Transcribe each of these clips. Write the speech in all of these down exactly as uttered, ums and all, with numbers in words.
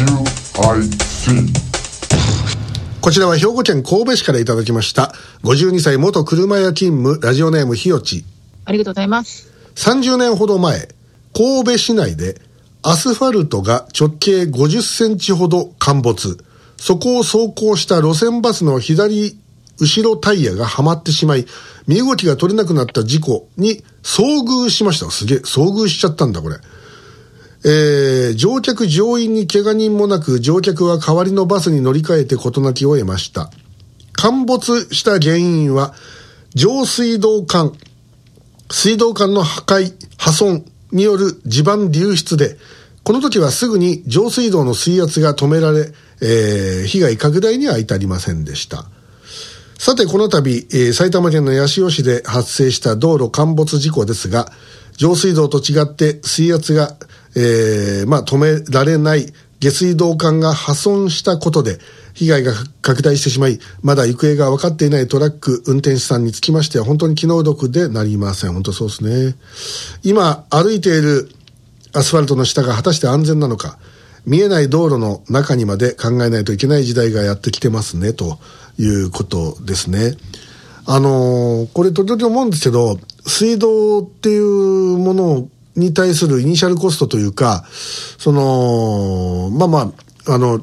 キューアイシー。 こちらは兵庫県神戸市からいただきました。ごじゅうにさい元車屋勤務、ラジオネームひよち。 ありがとうございます。 さんじゅうねんほど前、神戸市内でアスファルトが直径ごじゅっセンチほど陥没。そこを走行した路線バスの左後ろタイヤがはまってしまい、身動きが取れなくなった事故に遭遇しました。すげえ、遭遇しちゃったんだこれ。えー、乗客乗員に怪我人もなく、乗客は代わりのバスに乗り換えて事なきを得ました。陥没した原因は上水道管水道管の破壊破損による地盤流出で、この時はすぐに上水道の水圧が止められ、えー、被害拡大には至りませんでした。さてこの度、えー、埼玉県の八潮市で発生した道路陥没事故ですが、上水道と違って水圧がえー、まあ止められない下水道管が破損したことで被害が拡大してしまい、まだ行方が分かっていないトラック運転手さんにつきましては本当に気の毒でなりません。本当そうですね。今歩いているアスファルトの下が果たして安全なのか、見えない道路の中にまで考えないといけない時代がやってきてますねということですね。あのー、これ時々思うんですけど、水道っていうものをに対するイニシャルコストというか、そのまあまああの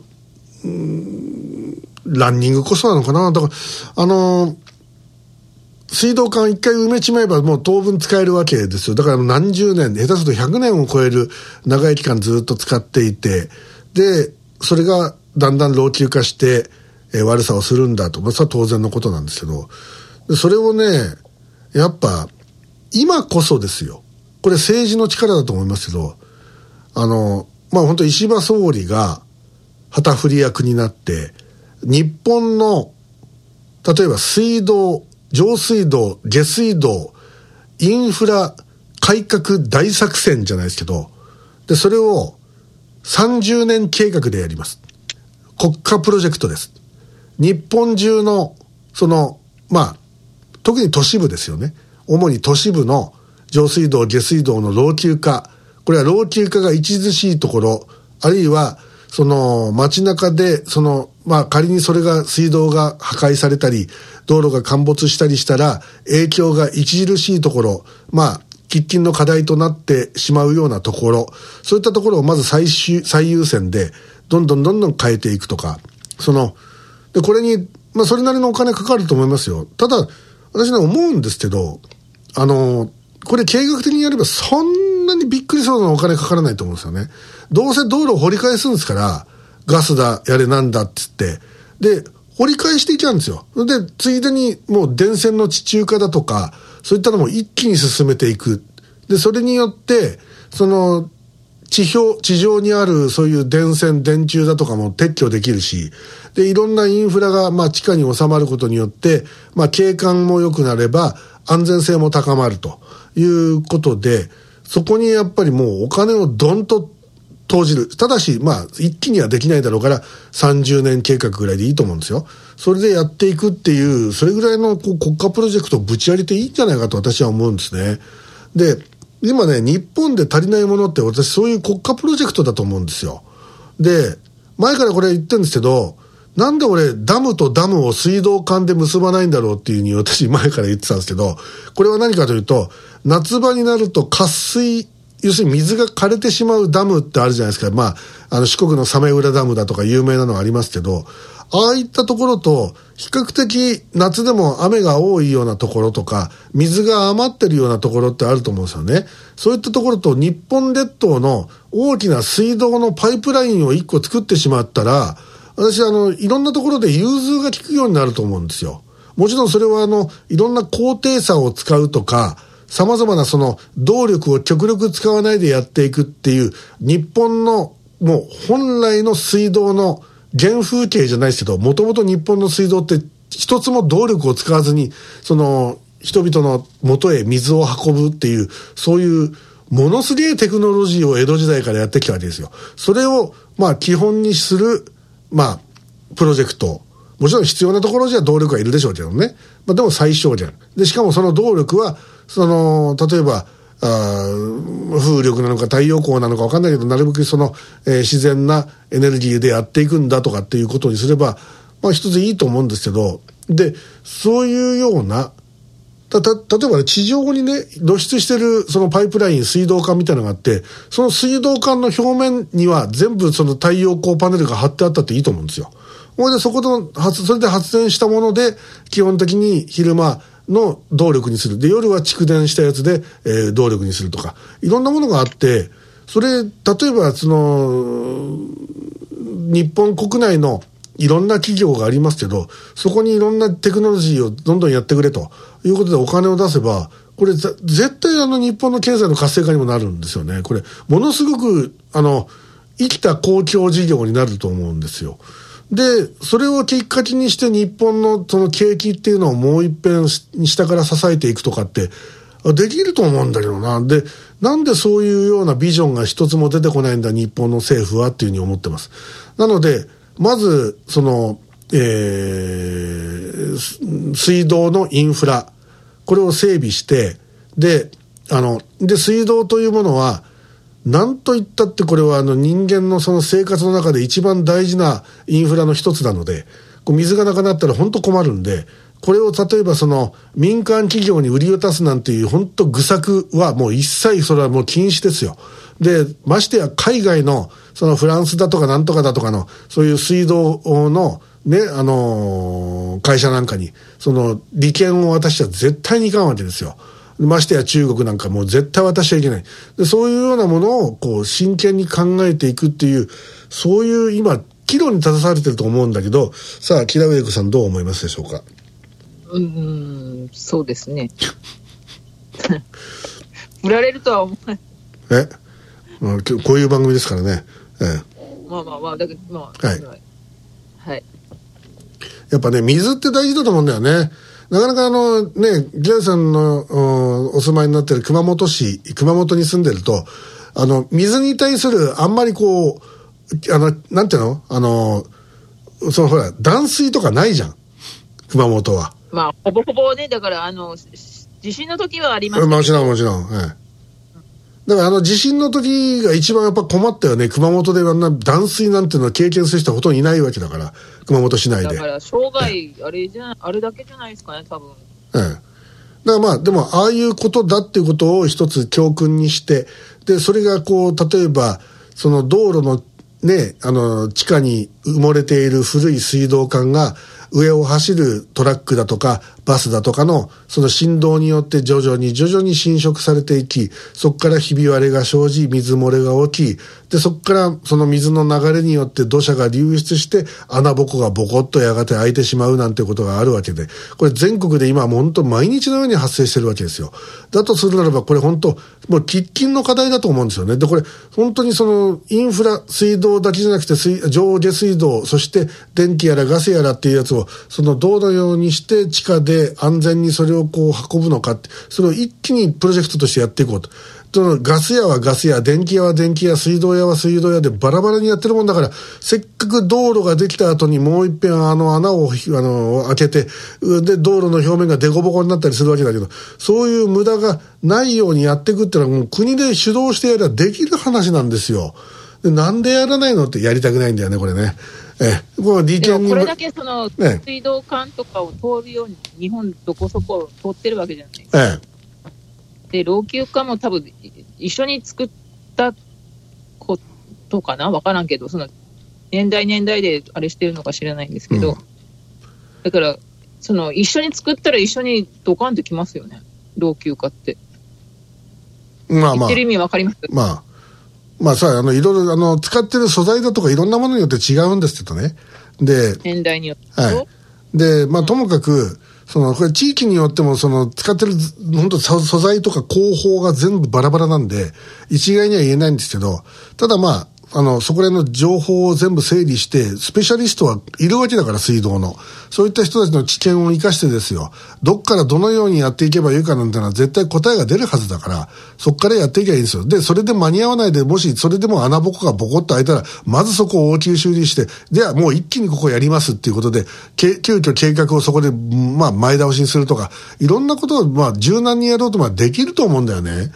ランニングコストなのかな。だからあの水道管一回埋めちまえばもう当分使えるわけですよ。だから何十年、下手するとひゃくねんを超える長い期間ずっと使っていて、でそれがだんだん老朽化して、えー、悪さをするんだと、まあ、それは当然のことなんですけど、でそれをねやっぱ今こそですよ。これ政治の力だと思いますけど、あの、まあ、本当石破総理が旗振り役になって、日本の、例えば水道、上水道、下水道、インフラ改革大作戦じゃないですけど、で、それをさんじゅうねん計画でやります。国家プロジェクトです。日本中の、その、まあ、特に都市部ですよね。主に都市部の上水道下水道の老朽化、これは老朽化が著しいところ、あるいはその街中でそのまあ仮にそれが水道が破壊されたり道路が陥没したりしたら影響が著しいところ、まあ喫緊の課題となってしまうようなところ、そういったところをまず最終最優先でどんどんどんどん変えていくとか、そのでこれにまあそれなりのお金かかると思いますよ。ただ私ね思うんですけど、あのこれ計画的にやればそんなにびっくりするようなお金かからないと思うんですよね。どうせ道路を掘り返すんですから、ガスだやれなんだっつって、で掘り返していっちゃうんですよ。でついでにもう電線の地中化だとかそういったのも一気に進めていく。でそれによってその地表地上にあるそういう電線電柱だとかも撤去できるし、でいろんなインフラがまあ地下に収まることによって、まあ、景観も良くなれば安全性も高まるということで、そこにやっぱりもうお金をどんと投じる。ただしまあ一気にはできないだろうからさんじゅうねん計画ぐらいでいいと思うんですよ。それでやっていくっていう、それぐらいのこう国家プロジェクトをぶち上げていいんじゃないかと私は思うんですね。で今ね日本で足りないものって私そういう国家プロジェクトだと思うんですよ。で前からこれ言ってるんですけど、なんで俺ダムとダムを水道管で結ばないんだろうっていうふうに私前から言ってたんですけど、これは何かというと夏場になると渇水、要するに水が枯れてしまうダムってあるじゃないですか。まあ、あの四国の早明浦ダムだとか有名なのがありますけど、ああいったところと比較的夏でも雨が多いようなところとか水が余ってるようなところってあると思うんですよね。そういったところと日本列島の大きな水道のパイプラインを一個作ってしまったら、私あのいろんなところで融通が利くようになると思うんですよ。もちろんそれはあのいろんな高低差を使うとか様々なその動力を極力使わないでやっていくっていう日本のもう本来の水道の原風景じゃないですけど、もともと日本の水道って一つも動力を使わずにその人々の元へ水を運ぶっていう、そういうものすげえテクノロジーを江戸時代からやってきたわけですよ。それをまあ基本にするまあプロジェクト、もちろん必要なところじゃ動力はいるでしょうけどね、まあ、でも最小限で、しかもその動力はその例えばあ風力なのか太陽光なのか分かんないけど、なるべくその、えー、自然なエネルギーでやっていくんだとかっていうことにすれば、まあ一ついいと思うんですけど、でそういうようなたた例えば、ね、地上にね露出してるそのパイプライン、水道管みたいなのがあって、その水道管の表面には全部その太陽光パネルが張ってあったっていいと思うんですよ。それでそこの発それで発電したもので基本的に昼間の動力にする。で夜は蓄電したやつで、えー、動力にするとか、いろんなものがあって、それ例えばその日本国内のいろんな企業がありますけど、そこにいろんなテクノロジーをどんどんやってくれということでお金を出せば、これ絶対あの日本の経済の活性化にもなるんですよね。これものすごくあの生きた公共事業になると思うんですよ。でそれをきっかけにして日本のその景気っていうのをもう一遍下から支えていくとかってできると思うんだけどな。でなんでそういうようなビジョンが一つも出てこないんだ日本の政府はっていうふうに思ってます。なのでまずその、えー、水道のインフラ、これを整備して、であので水道というものはなんといったってこれはあの人間のその生活の中で一番大事なインフラの一つなので、こう水がなくなったら本当困るんで、これを例えばその民間企業に売り渡すなんていう本当愚策はもう一切それはもう禁止ですよ。でましてや海外のそのフランスだとかなんとかだとかのそういう水道のね、あのー、会社なんかにその利権を渡しちゃ絶対にいかんわけですよ。ましてや中国なんかもう絶対渡しちゃいけない。でそういうようなものをこう真剣に考えていくっていう、そういう今岐路に立たされてると思うんだけど、さあ木田上子さんどう思いますでしょうか。 うーん、そうですね売られるとは思わない。 え、まあ、こういう番組ですからね、ええ、 まあまあまあだけどまあはいはい、 やっぱね水って大事だと思うんだよね。なかなかあのね、木田さんの お, お住まいになってる熊本市、熊本に住んでると、あの水に対するあんまりこうあのなんていうの、あのそのほら断水とかないじゃん熊本は。 まあほぼほぼね、だからあの地震の時はありましたけど、 もちろんもちろん、ええ、だからあの地震の時が一番やっぱ困ったよね。熊本であんな断水なんていうのは経験する人はほとんどいないわけだから、熊本市内で。 だから生涯あれじゃあれだけじゃないですかね多分。 ええ、だからまあでもああいうことだっていうことを一つ教訓にして、でそれがこう例えばその道路のね、あの地下に埋もれている古い水道管が上を走るトラックだとかバスだとかのその振動によって徐々に徐々に侵食されていき、そこからひび割れが生じ水漏れが起き、でそこからその水の流れによって土砂が流出して穴ぼこがボコッとやがて開いてしまうなんてことがあるわけで、これ全国で今もう本当毎日のように発生してるわけですよ。だとするならばこれ本当もう喫緊の課題だと思うんですよね。でこれ本当にそのインフラ水道だけじゃなくて水上下水道、そして電気やらガスやらっていうやつをそのどのようにして地下で安全にそれをこう運ぶのかって、それを一気にプロジェクトとしてやっていこうと。そのガス屋はガス屋、電気屋は電気屋、水道屋は水道屋でバラバラにやってるもんだから、せっかく道路ができた後にもう一遍あの穴をあの開けて、で道路の表面がデコボコになったりするわけだけど、そういう無駄がないようにやっていくっていうのはもう国で主導してやればできる話なんですよ。でなんでやらないのってやりたくないんだよねこれね。ええ、この利権にこれだけその水道管とかを通るように日本どこそこ通ってるわけじゃないですか。 ええ、 で老朽化も多分一緒に作ったことかな、分からんけど、その年代年代であれしてるのか知らないんですけど、うん、だからその一緒に作ったら一緒にドカンときますよね老朽化って。 まあまあ言ってる意味分かります。 まあまあさあのいろいろあの使ってる素材だとかいろんなものによって違うんですけどね。で年代によって、 はい、でまあともかくそのこれ地域によってもその使ってる本当素材とか工法が全部バラバラなんで一概には言えないんですけど、ただまああのそこら辺の情報を全部整理してスペシャリストはいるわけだから、水道のそういった人たちの知見を生かしてですよ、どっからどのようにやっていけばいいかなんてのは絶対答えが出るはずだから、そこからやっていけばいいんですよ。でそれで間に合わないで、もしそれでも穴ぼこがボコッと開いたらまずそこを応急修理して、ではもう一気にここやりますっていうことで急遽計画をそこでまあ前倒しにするとか、いろんなことをまあ柔軟にやろうとまあできると思うんだよね。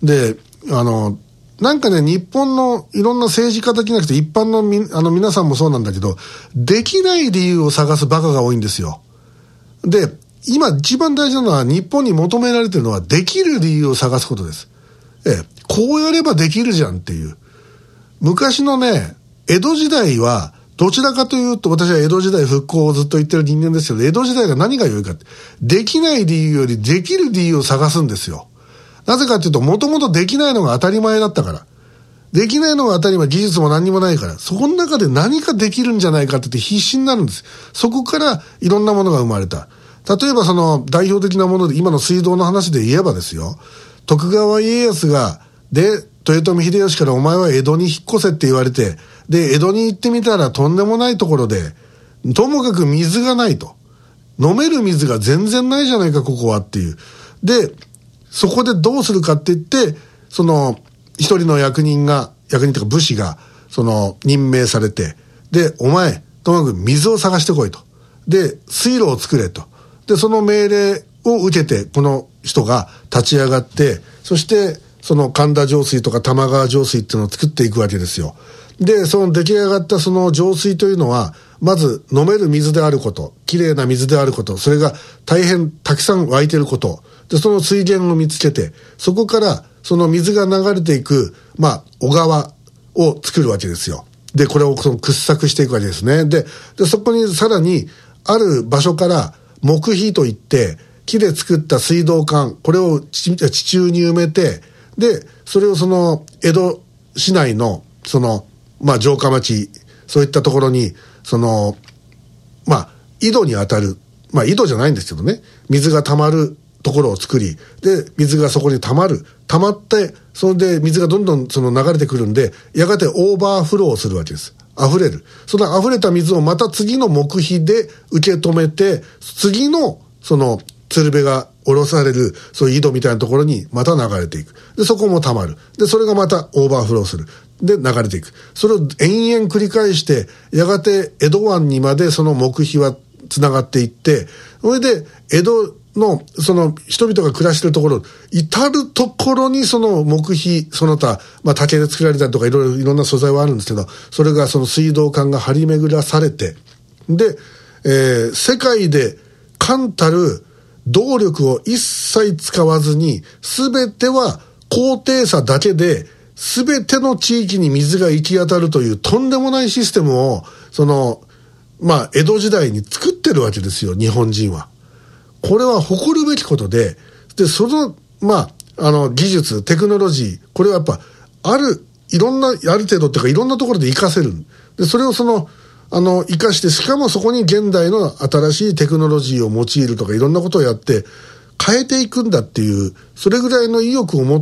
で、あの、なんかね、日本のいろんな政治家だけじゃなくて一般のみ、あの皆さんもそうなんだけど、できない理由を探すバカが多いんですよ。で、今一番大事なのは日本に求められてるのはできる理由を探すことです。ええ、こうやればできるじゃんっていう。昔のね、江戸時代は、どちらかというと、私は江戸時代復興をずっと言ってる人間ですけど、江戸時代が何が良いかって、できない理由よりできる理由を探すんですよ。なぜかというと、もともとできないのが当たり前だったから。できないのが当たり前、技術も何にもないから、そこの中で何かできるんじゃないかって言って必死になるんです。そこからいろんなものが生まれた。例えばその代表的なもので、今の水道の話で言えばですよ、徳川家康が、で、豊臣秀吉からお前は江戸に引っ越せって言われて、で、江戸に行ってみたらとんでもないところで、ともかく水がないと。飲める水が全然ないじゃないか、ここはっていう。で、そこでどうするかって言って、その、一人の役人が、役人というか武士が、その、任命されて、で、お前、ともかく水を探してこいと。で、水路を作れと。で、その命令を受けて、この人が立ち上がって、そして、その神田上水とか玉川上水っていうのを作っていくわけですよ。で、その出来上がったその上水というのは、まず飲める水であること、きれいな水であること、それが大変たくさん湧いていること、で、その水源を見つけて、そこからその水が流れていく、まあ、小川を作るわけですよ。で、これをその掘削していくわけですね。で、でそこにさらに、ある場所から木碑といって、木で作った水道管、これを地中に埋めて、で、それをその、江戸市内の、その、まあ、城下町、そういったところに、その、まあ、井戸に当たる、まあ、井戸じゃないんですけどね、水が溜まるところを作り、で、水がそこに溜まる。溜まって、それで水がどんどんその流れてくるんで、やがてオーバーフローするわけです。溢れる。その溢れた水をまた次の木碑で受け止めて、次の、その、鶴瓶が下ろされる、そういう井戸みたいなところにまた流れていく。で、そこも溜まる。で、それがまたオーバーフローする。で、流れていく。それを延々繰り返して、やがて江戸湾にまでその木碑は繋がっていって、それで、江戸の、その人々が暮らしているところ、至るところにその木碑、その他、まあ竹で作られたりとかいろいろいろんな素材はあるんですけど、それがその水道管が張り巡らされて、で、えー、世界で冠たる動力を一切使わずに、すべては高低差だけで、すべての地域に水が行き当たるというとんでもないシステムを、その、まあ、江戸時代に作ってるわけですよ、日本人は。これは誇るべきことで、で、その、まあ、あの、技術、テクノロジー、これはやっぱ、ある、いろんな、ある程度っていうか、いろんなところで活かせる。で、それをその、あの、活かして、しかもそこに現代の新しいテクノロジーを用いるとかいろんなことをやって変えていくんだっていう、それぐらいの意欲を持って、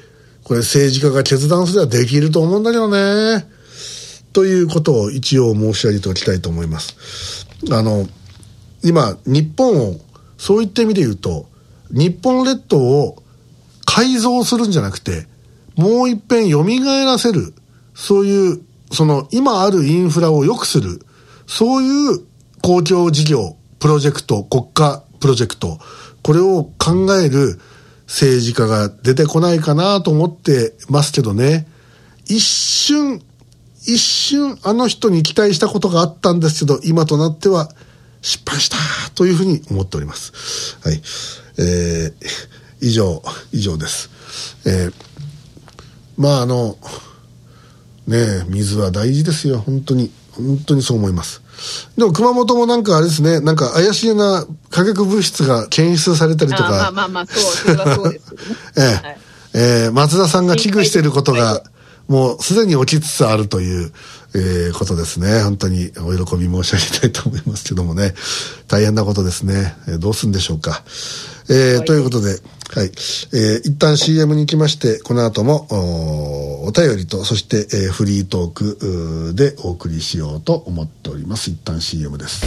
これ政治家が決断すればできると思うんだけどね。ということを一応申し上げておきたいと思います。あの、今、日本を、そういった意味で言うと、日本列島を改造するんじゃなくて、もう一遍蘇らせる、そういう、その今あるインフラを良くする、そういう公共事業、プロジェクト、国家プロジェクト、これを考える政治家が出てこないかなと思ってますけどね。一瞬、一瞬あの人に期待したことがあったんですけど、今となっては失敗したというふうに思っております。はい。えー、以上、以上です。えー、まああの、ねえ、水は大事ですよ。本当に。本当にそう思います。でも熊本もなんかあれですね、なんか怪しげな化学物質が検出されたりとか。 あまあまあまあ、そう、それはそうですよね。 ええ、はい、えー、松田さんが危惧していることが、もうすでに起きつつあるという、えー、ことですね。本当にお喜び申し上げたいと思いますけどもね。大変なことですね。えー、どうするんでしょうか。えーはい、ということで、はい。えー、一旦 シーエム に行きまして、この後も、お、お便りと、そして、えー、フリートークでお送りしようと思っております。一旦 シーエム です。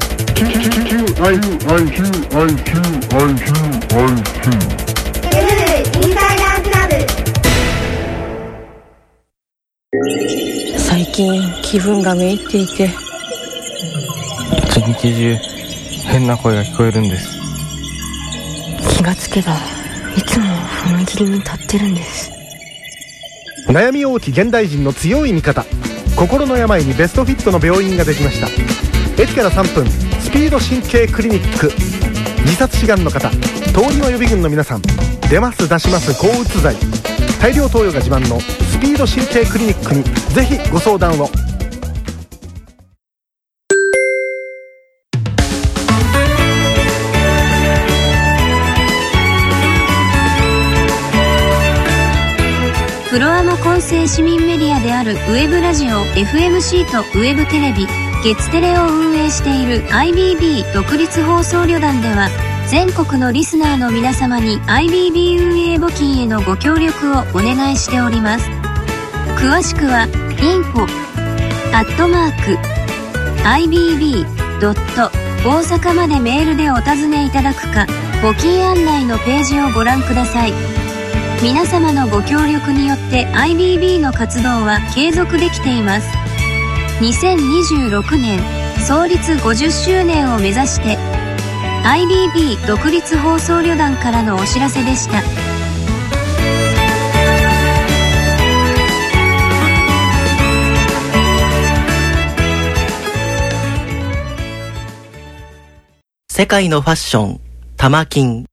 最近気分がめいっていて、 一日中変な声が聞こえるんです。 気がつけばいつも雰囲気きりに立ってるんです。 悩み多き現代人の強い味方、心の病にベストフィットの病院ができました。駅からさんぷん、スピード神経クリニック。自殺志願の方、通り魔予備軍の皆さん、出ます出します抗うつ剤、大量投与が自慢のスピード神経クリニックにぜひご相談を。 プロアマ混成市民メディアであるウェブラジオ エフエムシー とウェブテレビ月テレを運営している アイビービー 独立放送旅団では、全国のリスナーの皆様に アイビービー 運営募金へのご協力をお願いしております。詳しくは インフォ アットマーク アイビービー ドット 大阪までメールでお尋ねいただくか、募金案内のページをご覧ください。皆様のご協力によって アイビービー の活動は継続できています。にせんにじゅうろくねん創立ごじゅっしゅうねんを目指して アイビービー 独立放送旅団からのお知らせでした。 世界のファッション、タマキン。